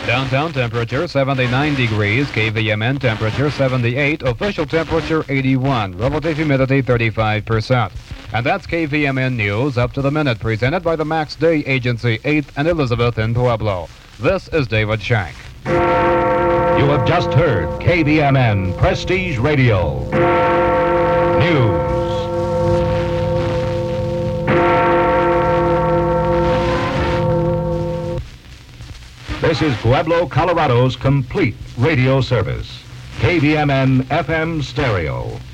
Downtown temperature 79 degrees, KVMN temperature 78, official temperature 81, relative humidity 35%. And that's KVMN News up to the minute, presented by the Max Day Agency, 8th and Elizabeth in Pueblo. This is David Shank. You have just heard KVMN Prestige Radio News. This is Pueblo, Colorado's complete radio service. KVMN FM Stereo.